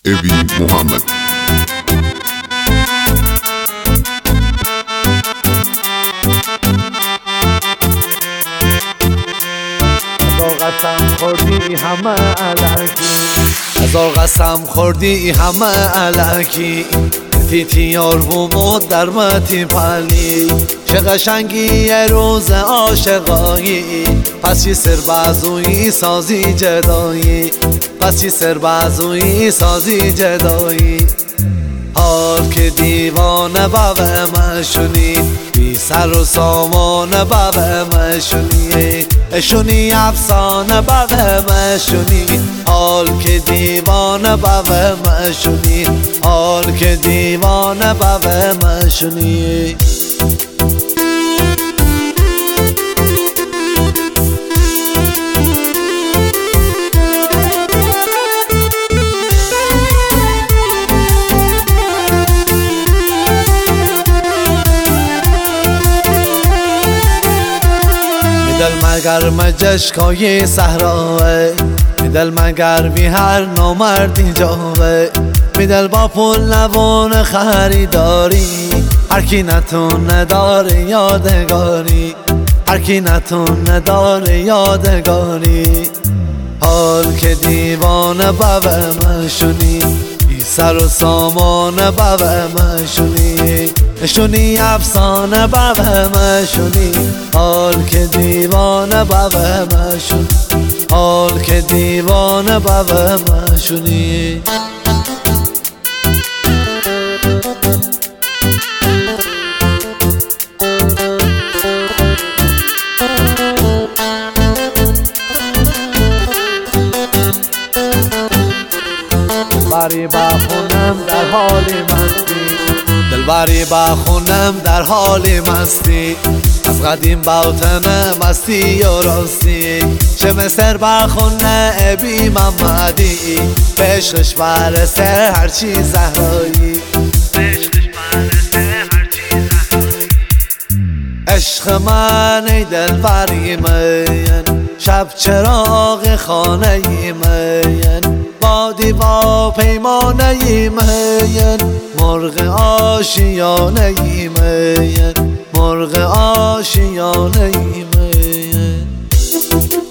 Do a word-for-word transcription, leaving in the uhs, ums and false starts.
ابی محمد. قسم خوردی همه علکی، هزار قسم خوردی همه علکی، تیتی آروم در متی پلی، چه قشنگی یه روز عاشقایی، پس چی سر بازویی سازی جدایی، پس چی سر بازویی سازی جدایی. حال که دیوانه بابه مشونی، بی سر و سامانه بابه مشونی، اشونی افسانه بابه مشونی. حال که دیوانه بابه مشونی، حال که دیوانه بابه مشونی. دل مگر مجشکای صحراه، دل مگر بی هر نامردی جاوه، دل با پول نوان خریداری، هر کی نتون نداره یادگاری، هر کی نتون نداره یادگاری. حال که دیوانه بابه مشونی، بی سر و سامانه بابه مشونی، اشونی افسانه بابه مشونی. حال که دیوانه بابه مشونی، حال که دیوانه بابه مشونی. دلبری با خونم در حال مستی، دلبری با خونم در حال مستی، از قدیم باوطن مستی و راستی، چه مستر با خونه ابی محمدی، به عشقش برسه هرچی زهرایی، به عشقش برسه هرچی زهرایی. عشق من ای دلبری من، شب چراغ خانه من، بادی با پیمانه من، مرغ آشیانه من، مرغ آشیانه من.